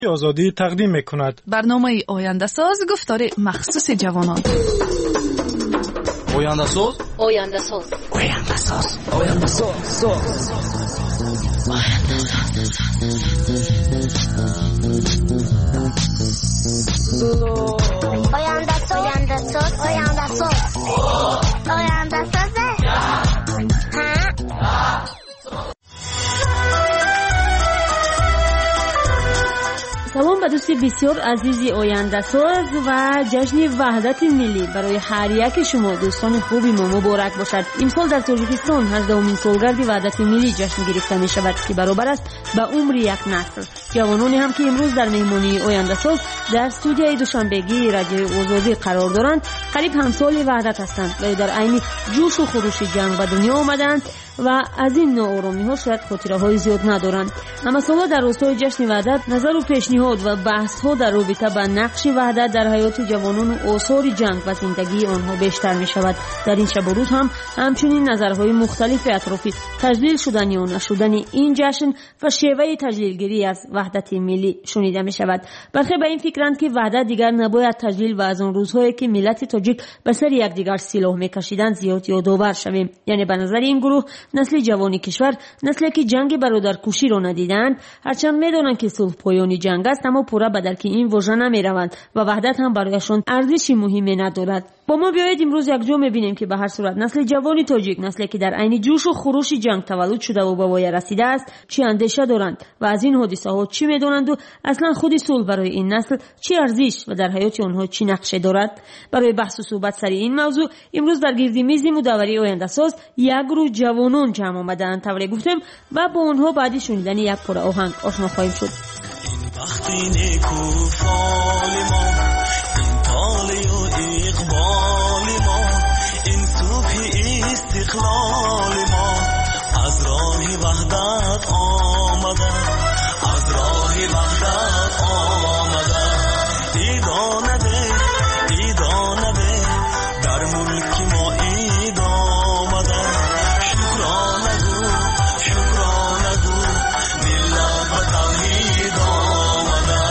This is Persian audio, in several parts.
آزادی تقدیم می‌کند. برنامه آینده ساز گفتار مخصوص جوانان. آینده ساز، آینده ساز، آینده ساز، آینده ساز، آینده ساز، آینده ساز، آینده ساز، آینده ساز. سلام به دوستی بسیار عزیزی آینده ساز و جشن وحدت ملی برای هر یک شما دوستان خوبی ما مبارک باشد. امسال در تاجیکستان 18مین سالگرد وحدت ملی جشن گرفته می شود که برابر است به عمر یک نسل. جوانانی هم که امروز در مهمانی آینده ساز در استودیوی دوشنبگی رادیو آزادی قرار دارند قریب همسال وحدت هستند و در عین جوش و خروش جنگ به دنیا آمدند و از این ناآرامی ها شاید خاطره های زیاد ندارند. اما سالا در راستای جشن وحدت نظر و پیشنهاد و بحث ها در رابطه با نقش وحدت در حیات جوانان و آثار جنگ و زندگی آنها بیشتر می شود. در این شب و روز هم همچنین نظرهای مختلف اطراف تجلیل شدن یا نشدن این جشن و شیوه تجلیلگیری از وحدت ملی شنیده می شود. برخی به این فکرند که وحدت دیگر نباید تجلیل و از آن روزهایی که ملت تاجیک به سر یکدیگر سلاح می‌کشیدند زیاد یادآور شویم. یعنی به نظر این گروه نسل جوانی کشور نسلی که جنگ برادرکشی را ندیدند، هرچند می‌دانند که صلح پایانی جنگ است اما پورا به درک این واژه نمی‌روند و وحدت هم برایشان ارزشی مهمی ندارد. با ما بیایید امروز یک جا می‌بینیم که به هر صورت نسل جوانی تاجیک، نسلی که در عین جوش و خروش جنگ تولد شده و به وای رسیده است، چه اندیشه دارند و از این حادثه‌ها چی می‌دانند و اصلا خود صلح برای این نسل چه ارزش و در حیات آنها چه نقشه دارد. برای بحث و صحبت سر این موضوع امروز در گرد میز مدوری آینده ساز یک گروه جوانان جمع آمدند. طوری گفتم و با آنها بعد شنیدن یک پاره آهنگ آشنا خواهیم شد. وقتی نیکو فال ما این طالی و اقبال ما این صبح استقلال ما از راه وحدت آمده، از راه وحدت آمده. ایدانه ده در ملک ما اید آمده. شکرانه گو ملت و توحید آمده.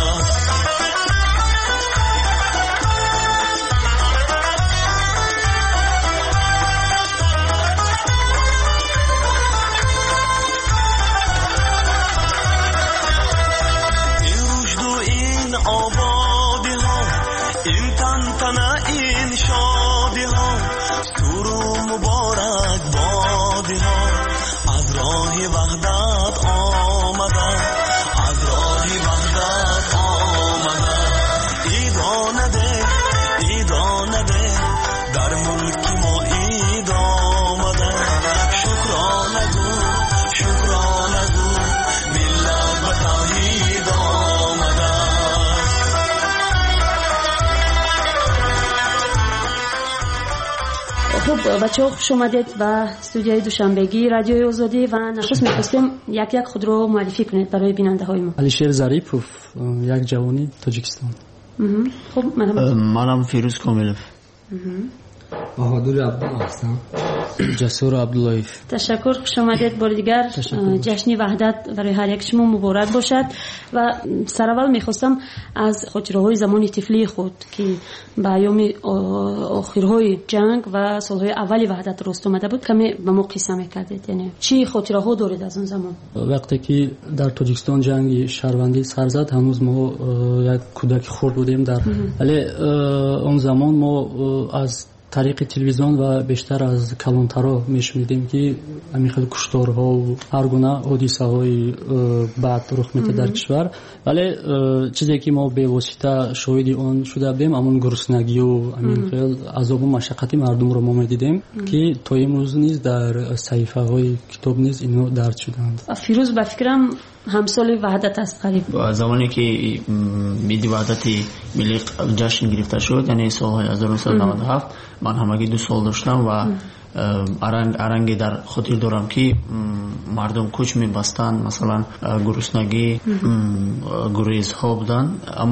این رشد و این آبادی ها، این تنتنه این شادی ها، سور و مبارک بادی ها از راه وحدت آمده، از راه وحدت آمده. ایدانه ده در ملک ما اید آمده. شکرانه گو ملت و توحید آمده. خب بچه ها خوش آمدید به استودیوی دوشنبگی رادیو آزادی و نخست می‌خواستیم یک خود رو معرفی کنید برای بیننده های ما. علیشیر ظریفوف، یک جوانی تاجیکستان. خب منم فیروز کاملوف. بهادر عبدالله هستم. جسور عبداللهیف. تشکر، خوش آمدید بار دیگر. جشن وحدت برای هر یک شما مبارک باشد و سراول میخواستم از خاطره‌های زمان طفلی خود که به ایام آخرهای جنگ و سالهای اولی وحدت راست اومده بود کمی به ما قصه میکردید. یعنی چی خاطره‌ها دارید از اون زمان؟ وقتی که در تاجیکستان جنگ شهروندی سر زد هنوز ما یک کودک خرد بودیم ولی اون زمان ما از طریق تلویزیون و بیشتر از کلانترها میشنیدیم که همین خیلی کشتارها و هر گونه حادثه‌های بعد رخ میده در کشور. ولی چیزی که ما به واسطه شاهد اون شده بودیم همون گرسنگی و همین خیلی عذاب و مشقت مردم رو ما میدیدیم که تا امروز نیز در صحیفه های کتاب نیز اینو درد شدند. فیروز به فکرم همسال وحدت است قریب. زمانی که میدی وحدت ملی جشن گرفته شد یعنی سال 1997 من همگی 2 سال داشتم و ارنگی در خاطر دارم که مردم کوچ می‌بستند، مثلا گرسنگی گریزها بودن، اما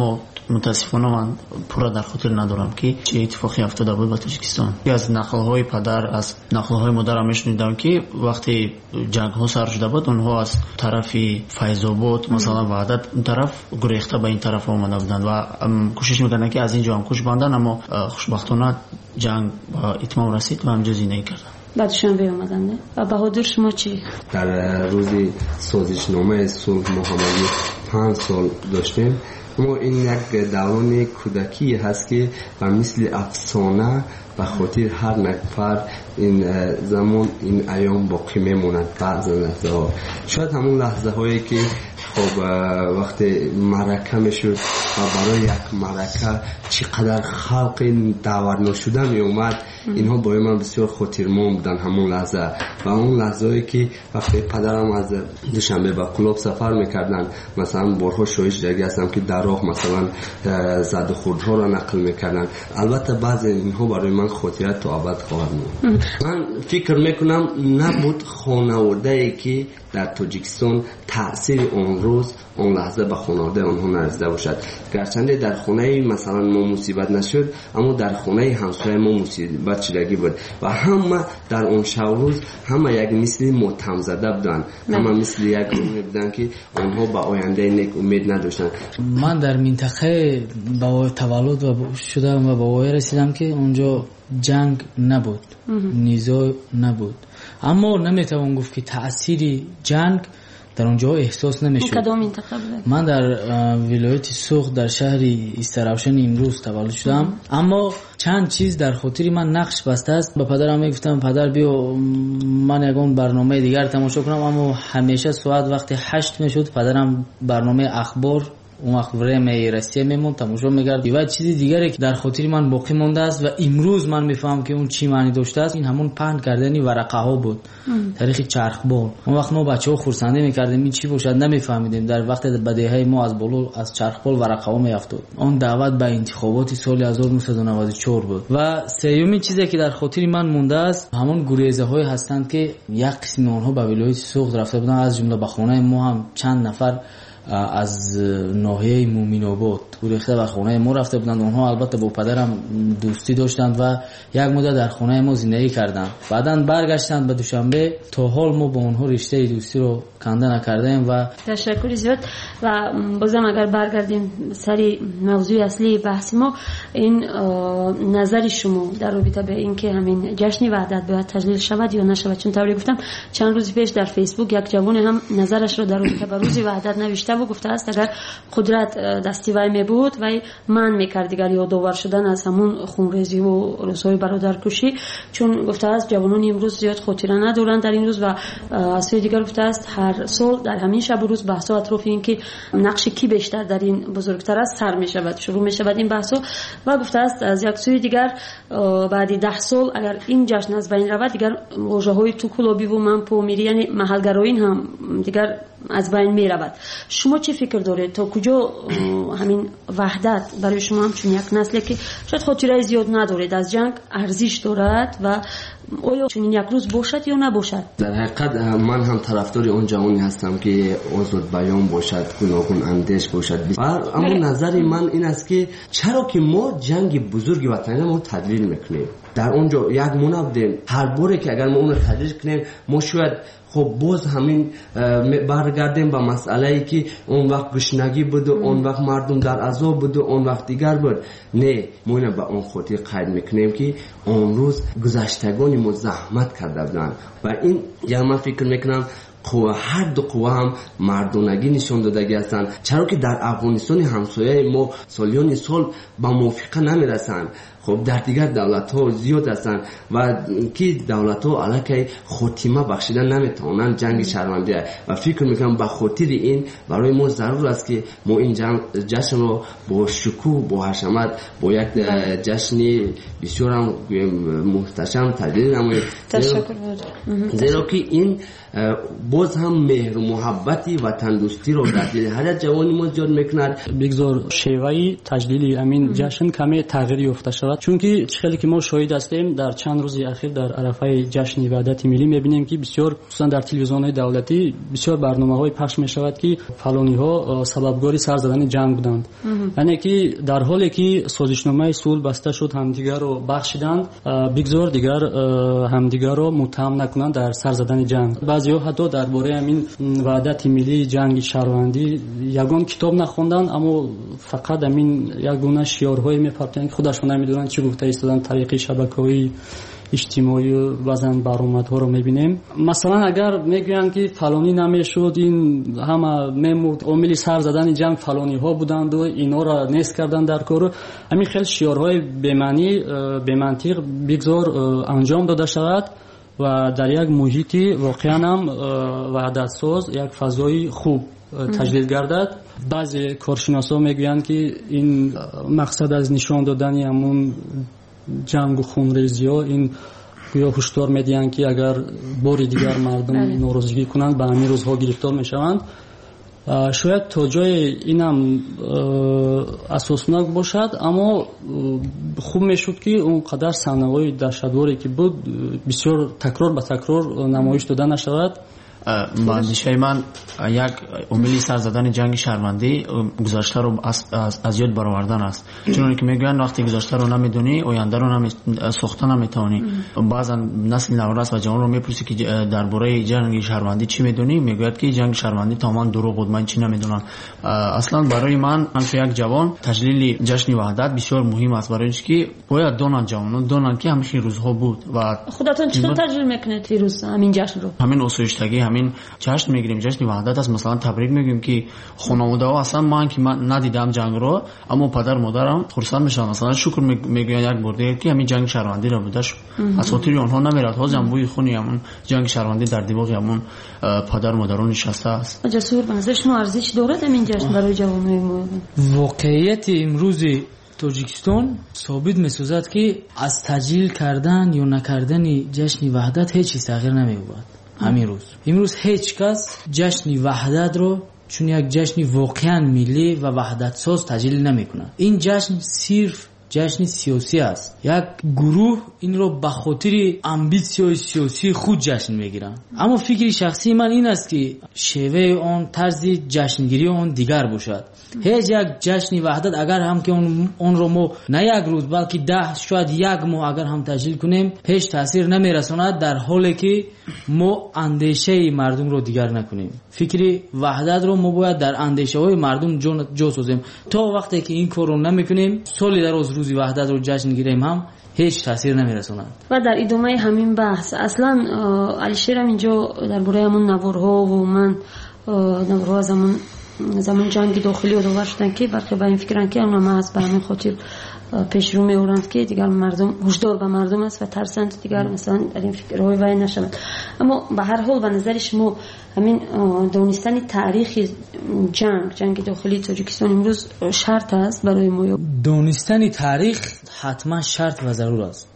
متاسفانه من پورا در خاطر ندارم که چه اتفاقی افتاده بود با تاجیکستان. از نقل‌های پدر از نقل‌های مادرم میشنیدم که وقتی جنگ‌ها سر شده بود اونها از طرف فیض‌آباد مثلا وحدت اون طرف گریخته به این طرف آمده بودند و کوشش می‌کردند که از اینجا هم کوچ بندن، اما خوشبختانه جنگ با اتمام رسید و همجا زندگی کردن. بعدشان بیامدن. نه؟ و بهادر شما چی؟ در روز سازشنامه صلح محمدی 5 سال داشتیم. ما این یک دوران کودکی هست که به مثل افسانه به خاطر هر نفر این زمان این ایام باقی میموند. بعض لحظه ها شاید همون لحظه هایی که خب وقتی معرکه میشد و برای یک معرکه چقدر خلق دعوت نشده می اومد، اینها برای من بسیار خاطرمند بودن همون لحظه. و اون لحظه هایی که وقتی پدرم از دوشنبه به کلاب سفر میکردن، مثلا بارها شاهد دیگه هستم که در راه مثلا زد و خوردها را نقل میکردن. البته بعضی اینها برای من خاطرات تا ابد خواهد ماند. من فکر میکنم نبود خانواده‌ای که در تاجیکستان تأثیر اون روز اون لحظه به خانواده آنها نرسیده باشد. گرچنده در خانه مثلا ما مصیبت نشد، اما در خانه همسایه ما مصیبت شدگی بود و همه در اون شب روز همه یک مثل متهم زده بودن، همه مثل یک گونه بودن که آنها به آینده نیک امید نداشتن. من در منطقه با تولد شدم و به وای رسیدم که اونجا جنگ نبود، نزاع نبود، اما نمیتوان گفت که تأثیر جنگ در اونجا احساس نمیشد. کدام منطقه بود؟ من در ولایت سوخت در شهر استراوشن امروز تولد شدم، اما چند چیز در خاطر من نقش بسته است. با پدرم میگفتم پدر بیا من یگان برنامه دیگر تماشا کنم، اما همیشه ساعت وقتی 8 میشد پدرم برنامه اخبار اون وقت برای رسیه میمون تماشا میگرد. و چیزی دیگری که در خاطر من باقی مونده است و امروز من میفهم که اون چی معنی داشته است، این همون پهن کردن ورقه ها بود، تاریخ چرخبال. اون وقت ما بچه‌ها خرسندی میکردیم این چی باشد نمیفهمیدیم. در وقت بدیهی ما از بالا از چرخبال ورقه ها میافتاد. اون دعوت به انتخابات سال 1994 بود. و سومین چیزی که در خاطر من مونده است همون گریزه های هستند که یک قسم اونها به ولایت سوخت رفته بودن، از جمله به خانه ما هم چند نفر از ناحیه مومین آباد گریخته به خانه ما رفته بودند. اونها البته با پدرم دوستی داشتند و یک مدت در خانه ما زندگی کردند. بعداً برگشتند به دوشنبه. تا حال ما با اونها رشته دوستی رو کنده نکردیم. و تشکر زیاد. و بازم اگر برگردیم سری موضوع اصلی بحث ما، این نظر شما در رابطه به اینکه همین جشن وحدت باید تجلیل شود یا نشود، چون طوری گفتم چند روز پیش در فیسبوک یک جوان هم نظرش رو در رابطه با روز وحدت نوشته و گفته است اگر قدرت دستی وی می بود و من میکرد دیگر یادآور شدن از همون خونریزی و روزهای برادرکشی، چون گفته است جوانان امروز زیاد خاطره ندارند در این روز. و از سوی دیگر گفته است هر سال در همین شب و روز بحث اطراف این که نقش کی بیشتر در این بزرگتر است سر می شود، شروع می شود این بحث. و گفته است از یک سوی دیگر بعد 10 سال اگر این جشن از بین رود دیگر واژه‌های توکلابی و منپومیری یعنی محلگرایی هم دیگر از بین می رود. شما چه فکر دارید تا کجا همین وحدت برای شما هم چون یک نسلی که شاید خاطره زیاد ندارید از جنگ ارزش دارد و آیا چون یک روز باشد یا نباشد؟ در حقیقت من هم طرفدار اون جوانی هستم که آزاد بیان باشد، گوناگون اندیش باشد. اما نظر من این است که چرا که ما جنگ بزرگ وطنی ما تدلیل میکنیم، در اونجا یک منابع هر باره که اگر ما اون رو تدلیل کنیم ما شاید خب باز همین برگردیم به مسئله ای که اون وقت گشنگی بود و اون وقت مردم در عذاب بود و اون وقت دیگر بود. نه، ما اینو به اون خاطر قید میکنیم که اون روز گذشتگان ما زحمت کرده بودن و این یا من فکر میکنم قوه هر دو قوه هم مردانگی نشان دادگی هستند. چرا که در افغانستان همسایه ما سالیان سال با موافقه نمیرسند. خب در دیگر دولت ها زیاد هستند و که دولت ها علاقه خاتمه بخشیدن نمیتونن جنگ شهروندی و فکر میکنم به خاطر این برای ما ضرور است که ما این جشن رو با شکوه با حشمت با یک جشن بسیار هم محتشم تجلیل نماییم، زیرا که این باز هم مهر و محبتی و تندرستی رو در دل هر جوانی ما ایجاد میکند. بگذار شیوه تجلیل امین جشن کمی تغییر یافته شود، چون که خیلی که ما شاهد هستیم در چند روز اخیر در عرفه جشن وحدت ملی میبینیم که بسیار خصوصا در تلویزیون‌های دولتی بسیار برنامه‌های پخش میشود که فلانی ها سببگار سر زدن جنگ بودند. یعنی که در حالی که سازشنامه صلح بسته شد همدیگر رو بخشیدند، بگذار دیگر همدیگر رو متهم نکنند در سر زدن جنگ. بعضی‌ها حتی درباره همین وحدت ملی جنگ شهروندی یگان کتاب نخوندن، اما فقط همین یگونه شعارهایی میپرتند که خودشون نمیدونن چی گفته ایستادن. طریق شبکه‌های اجتماعی و بعضن برآمدها رو میبینیم. مثلا اگر میگویند که فلانی نمیشد، این همه میمرد، عامل سر زدن جنگ فلانی ها بودند و اینا را نیست کردن در کار، همین خیلی شعارهای بی‌معنی به منطق بگذار انجام داده شود و در یک محیطی واقعا هم وحدت ساز، یک فضای خوب تجلیل گردد. بعضی کارشناسا میگویند که این مقصد از نشان دادن همون جنگ و خونریزی ها، این گویا هشدار میدهند که اگر بار دیگر مردم ناراضگی کنند به همین روزها گرفتار میشوند. شاید تا جای اینم اساسناک باشد، اما خوب میشد که اونقدر صحنه‌های دهشتواری که بود بسیار تکرار به تکرار نمایش داده نشود. اندیشه من یک عامل سر زدن جنگ شهروندی گذشته رو از یاد برآوردن است، چون که میگن وقتی گذشته رو نمیدونی آینده رو ساخته نمیتونی. بعضا نسل نوراس و جوان رو میپرسی که درباره جنگ شهروندی چی میدونی، میگوید که جنگ شهروندی تمام دروغ بود، من چی نمیدونم. اصلا برای من یک جوان تجلیل جشن وحدت بسیار مهم است، برای اینکه باید دونن جوانان دونن که همیشه روزها بود. و خودتون چطور تجلیل میکنید روز همین جشن رو؟ همین آسایشتگی، همین جشن میگیریم، جشن وحدت است. مثلا تبریک میگیم که خانواده ها اصلا من که من ندیدم جنگ رو، اما پدر مادرم خرسند میشن، مثلا شکر میگن یک برده که همین جنگ شهروندی رو بوده، اساطیر آنها نمیرد، ها بوی خونی همون جنگ شهروندی در دیواغ همون پدر مادران نشسته است. جسور بنظرش نو ارزش دارد همین جشن برای جوانای ما؟ واقعیت امروز تاجیکستان ثابت می‌سازد که از تجلیل کردن یا نکردن جشن وحدت هیچ چیز تغییر نمی‌یابد. امروز هیچ کس جشن وحدت رو چون یک جشن واقعا ملی و وحدت ساز تجلیل نمی‌کنه. این جشن صرف جشن سیاسی است. یک گروه این رو به خاطر امبیسیون سیاسی خود جشن میگیرن. اما فکر شخصی من این است که شیوه آن، طرز جشنگیری آن دیگر باشد. هیچ یک جشن وحدت اگر هم که اون رو ما نه یک روز بلکه 10 شاید یک ماه اگر هم تجلیل کنیم هیچ تاثیر نمیرساند، در حالی که ما اندیشه مردم رو دیگر نکنیم. فکر وحدت رو ما باید در اندیشه های مردم جا سازیم. تا وقتی که این کار رو نمیکنیم، سال در روز وحدت رو جشن گیریم هم هیچ تاثیر نمیرساند. و در ادامه همین بحث اصلا علیشیر هم اینجا درباره همون نوارها و من نوارها زمان جنگ داخلی رو داور شدن که برخی به این فکرن که اونم از به همین خاطر پیش رو میورند که دیگر مردم هشدار به مردم است و ترسند دیگر مثلا در این فکرهای وای نشوند. اما به هر حال به نظر شما همین دانستن تاریخ جنگ داخلی تاجیکستان امروز شرط است برای ما؟ دانستن تاریخ حتما شرط و ضرور است.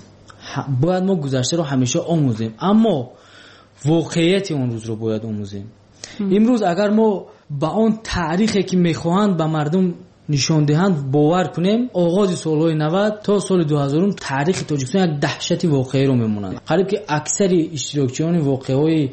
باید ما گذشته رو همیشه آموزیم، اما واقعیت اون روز رو باید آموزیم. امروز اگر ما با اون تاریخی که میخواهند به مردم نشان دهند باور کنیم، آغاز سالهای 90 تا سال 2000 تاریخ تاجیکستان یک دهشت واقعی رو میمونند. قریب که اکثر اشتراکچیان واقعی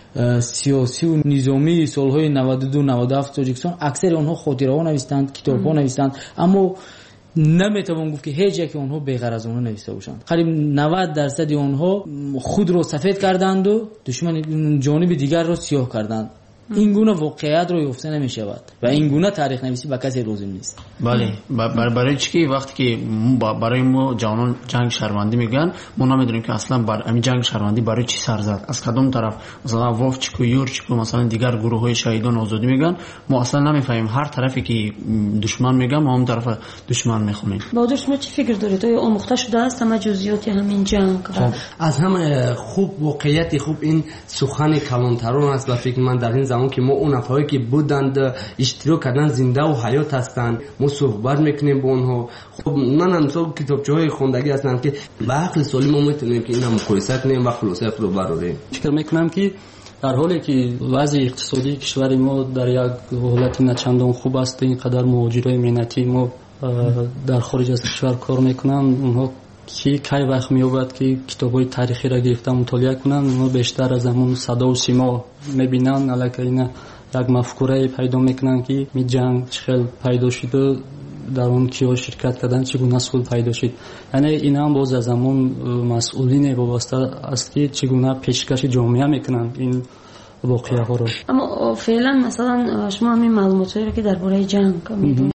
سیاسی و نظامی سالهای 92 97 تاجیکستان اکثر آنها خاطره ها نوشتند، کتاب ها نوشتند، اما نمیتوان گفت که هیچ یک اونها بی‌غرض اونها نوشته باشند. قریب 90% اونها خود رو سفید کردند و دشمن جانب دیگر رو سیاه کردند. این گونه واقعیت رو یافته نمی‌شود و این گونه تاریخ نویسی به کسی لازم نیست. بله، برای چی وقتی که برای ما جوانان جنگ شهروندی میگن، ما نمیدونیم که اصلا همین جنگ شهروندی برای چی سر زد، از کدام طرف، مثلا وافچیک و یورچیک و مثلا دیگر گروه‌های شهیدان آزادی میگن، ما اصلا نمیفهمیم. هر طرفی که دشمن میگن ما هم طرف دشمن میخونیم. بهادر شما چی فکر دارید؟ آیا آموخته شده است همه جزئیات همین جنگ؟ از همه خوب واقعیت خوب این سخن کلانتران است و فکر من در این زمان که ما اون افرادی که بودند اشتراک کردن زنده و حیات هستند، ما صحبت میکنیم با اونها. خب من هم کتابچه‌های خوندگی هستند که به عقل سالم ما میتونیم که اینا مقایسه کنیم و خلاصه خود براریم. فکر میکنم که در حالی که وضع اقتصادی کشور ما در یک حالت نچندان خوب است، اینقدر مهاجرای مهنتی ما در خارج از کشور کار میکنن، اونها کی وقت میوبد که کتابای تاریخی را گرفتن مطالعه کنن، اونها بیشتر از همون صدا و سیما میبینن، الکی اینا یک مفکوره پیدا میکنن که می جنگ چخل پیدا شد و در اون کیا شرکت کردن چگونه صلح پیدا شد. یعنی این هم باز از همون مسئولین وابسته است که چگونه پیشکش جامعه میکنن این واقعه ها رو. اما فعلا مثلا شما همین معلوماتی رو که درباره جنگ میدونید